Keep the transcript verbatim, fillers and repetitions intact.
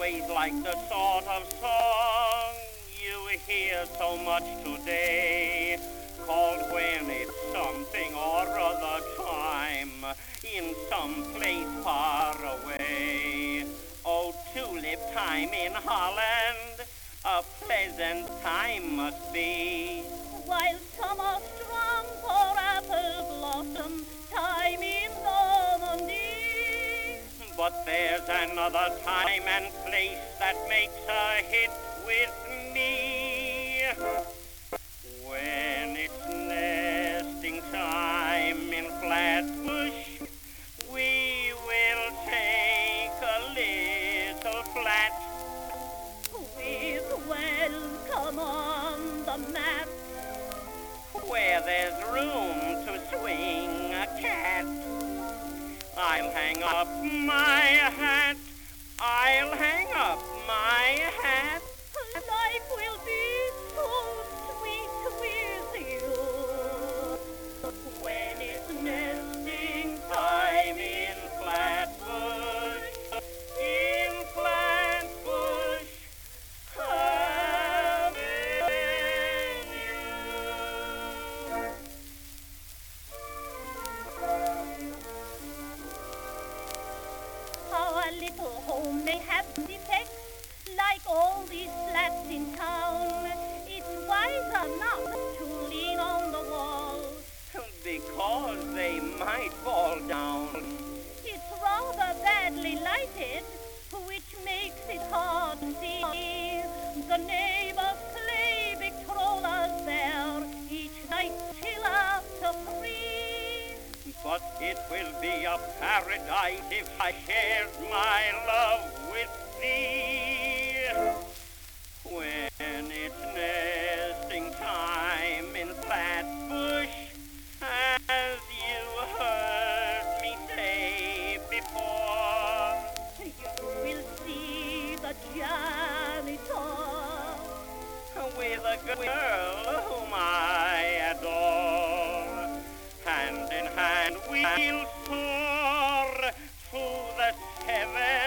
always like the sort of song you hear so much today, called When It's Something or Other Time in some place far away. Oh, tulip time in Holland, a pleasant time must be, while summer strong for apple blossom time in Normandy. But there's another time and place that makes a hit with me. When it's nesting time in Flatbush, we will take a little flat with welcome on the map, where there's room to swing a cat. I'll hang up my hat, I'll hang up my hat. Life will be so sweet with you when it's nesting time in Flatbush, in Flatbush Avenue. Our little home may have defects like all these flats in town. It's wiser not to lean on the wall, because they might fall down. It's rather badly lighted, which makes it hard to see. The neighbors play Victrolas there each night till after three. But it will be a paradise if I shared my love with thee. When it's nesting time in Flatbush, as you heard me say before, you will see the janitor with a girl whom I adore. Hand in hand we'll soar through the seven